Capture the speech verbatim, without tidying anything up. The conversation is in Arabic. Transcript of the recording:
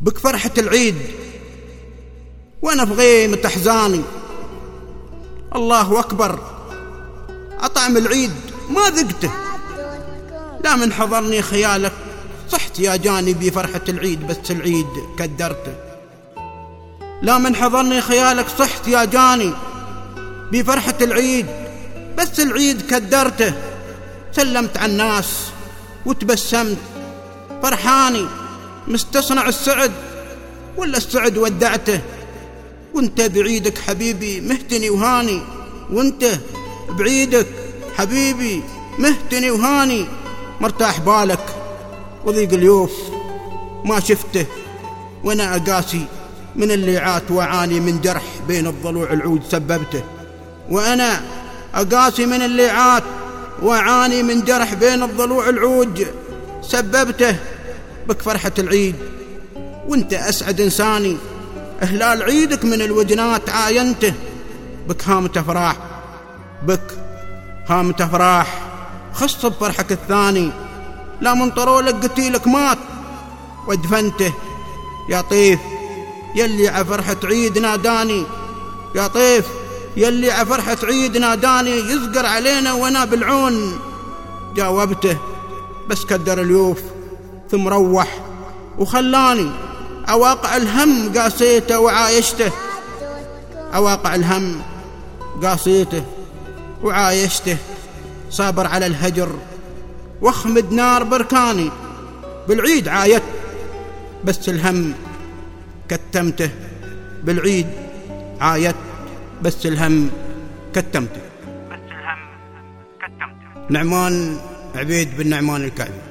بك فرحة العيد وأنا في غيمة أحزاني. الله أكبر، أطعم العيد ما ذقته، لا من حضرني خيالك صحت يا جانبي فرحة العيد بس العيد كدرته. لا من حضرني خيالك صحت يا جاني بفرحة العيد بس العيد كدرته. سلمت على الناس وتبسمت فرحاني، مستصنع السعد ولا السعد ودعته. وانت بعيدك حبيبي مهتني وهاني، وانت بعيدك حبيبي مهتني وهاني. مرتاح بالك وضيق اليوف ما شفته، وانا اقاسي من الليعات وعاني من جرح بين الضلوع العود سببته. وانا اقاسي من الليعات وعاني من جرح بين الضلوع العود سببته. بك فرحة العيد وانت اسعد انساني، اهلال عيدك من الوجنات عاينته. بك هامة افراح، بك هامة افراح خص بفرحك الثاني. لا من طرولك قتيلك مات ودفنته. يا طيف يلي ع فرحة عيد ناداني، يا طيف يلي ع فرحة عيد ناداني. يزقر علينا وانا بالعون جاوبته، بس كدر اليوف ثم روح وخلاني أواقع الهم قاسيته وعايشته. أواقع الهم قاسيته وعايشته. صابر على الهجر واخمد نار بركاني. بالعيد عايت بس الهم كتمته، بالعيد عايت بس الهم كتمته. بس الهم كتمته. نعمان عبيد بن نعمان الكعبي.